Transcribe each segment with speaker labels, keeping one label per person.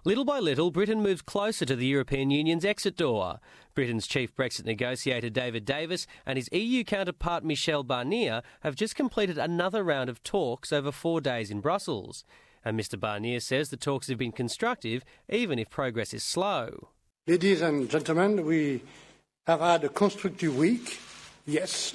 Speaker 1: Little by little, Britain moves closer to the European Union's exit door. Britain's chief Brexit negotiator David Davis and his EU counterpart Michel Barnier have just completed another round of talks over 4 days in Brussels. And Mr Barnier says the talks have been constructive, even if progress is slow.
Speaker 2: Ladies and gentlemen, we have had a constructive week, yes,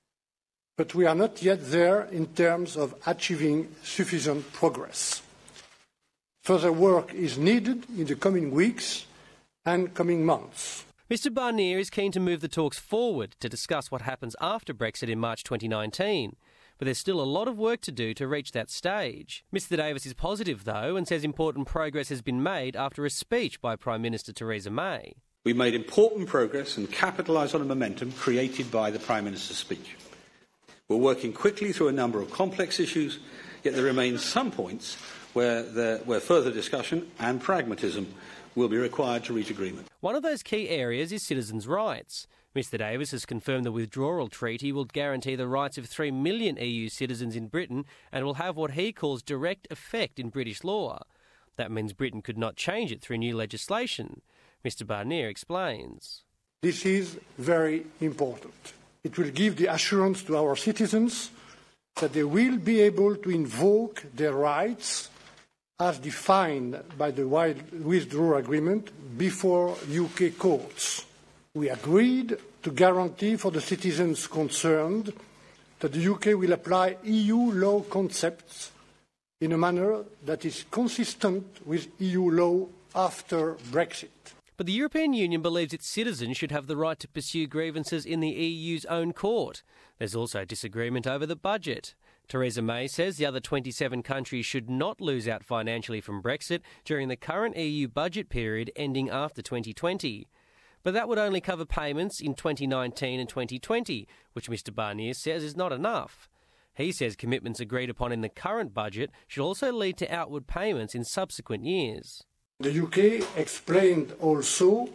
Speaker 2: but we are not yet there in terms of achieving sufficient progress. Further work is needed in the coming weeks and coming months.
Speaker 1: Mr Barnier is keen to move the talks forward to discuss what happens after Brexit in March 2019. But there's still a lot of work to do to reach that stage. Mr Davis is positive, though, and says important progress has been made after a speech by Prime Minister Theresa May.
Speaker 3: We made important progress and capitalised on the momentum created by the Prime Minister's speech. We're working quickly through a number of complex issues, yet there remain some points where further discussion and pragmatism will be required to reach agreement.
Speaker 1: One of those key areas is citizens' rights. Mr Davis has confirmed the withdrawal treaty will guarantee the rights of 3 million EU citizens in Britain and will have what he calls direct effect in British law. That means Britain could not change it through new legislation. Mr Barnier explains.
Speaker 2: This is very important. It will give the assurance to our citizens that they will be able to invoke their rights as defined by the withdrawal agreement before UK courts. We agreed to guarantee for the citizens concerned that the UK will apply EU law concepts in a manner that is consistent with EU law after Brexit.
Speaker 1: But the European Union believes its citizens should have the right to pursue grievances in the EU's own court. There's also disagreement over the budget. Theresa May says the other 27 countries should not lose out financially from Brexit during the current EU budget period ending after 2020. But that would only cover payments in 2019 and 2020, which Mr Barnier says is not enough. He says commitments agreed upon in the current budget should also lead to outward payments in subsequent years.
Speaker 2: The UK explained also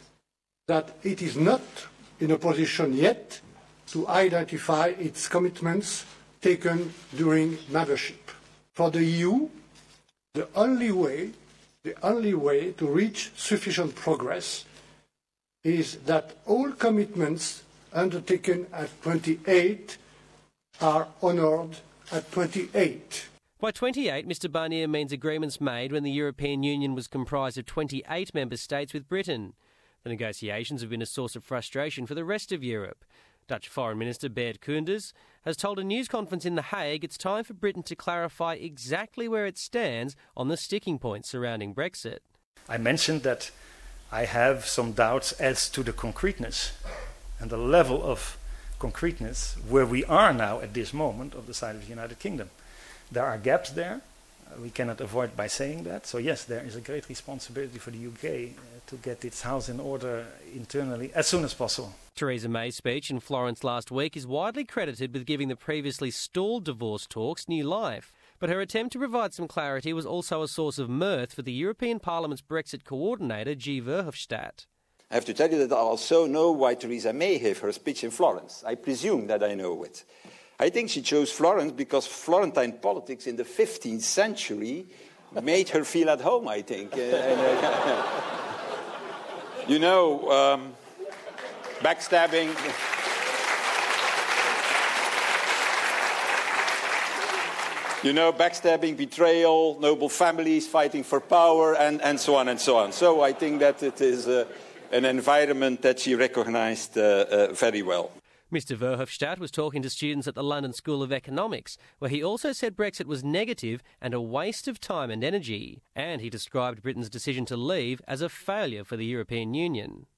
Speaker 2: that it is not in a position yet to identify its commitments taken during membership. For the EU, the only way to reach sufficient progress is that all commitments undertaken at 28 are honoured at 28.
Speaker 1: By 28, Mr Barnier means agreements made when the European Union was comprised of 28 member states with Britain. The negotiations have been a source of frustration for the rest of Europe. Dutch Foreign Minister Bert Koenders has told a news conference in The Hague it's time for Britain to clarify exactly where it stands on the sticking points surrounding Brexit.
Speaker 4: I mentioned that I have some doubts as to the concreteness and the level of concreteness where we are now at this moment of the side of the United Kingdom. There are gaps there. We cannot avoid by saying that. So yes, there is a great responsibility for the UK to get its house in order internally as soon as possible.
Speaker 1: Theresa May's speech in Florence last week is widely credited with giving the previously stalled divorce talks new life. But her attempt to provide some clarity was also a source of mirth for the European Parliament's Brexit coordinator, Guy Verhofstadt.
Speaker 5: I have to tell you that I also know why Theresa May gave her speech in Florence. I presume that I know it. I think she chose Florence because Florentine politics in the 15th century made her feel at home, I think. You know, backstabbing. You know, backstabbing, betrayal, noble families fighting for power, and so on and so on. So I think that it is an environment that she recognized very well.
Speaker 1: Mr Verhofstadt was talking to students at the London School of Economics, where he also said Brexit was negative and a waste of time and energy. And he described Britain's decision to leave as a failure for the European Union.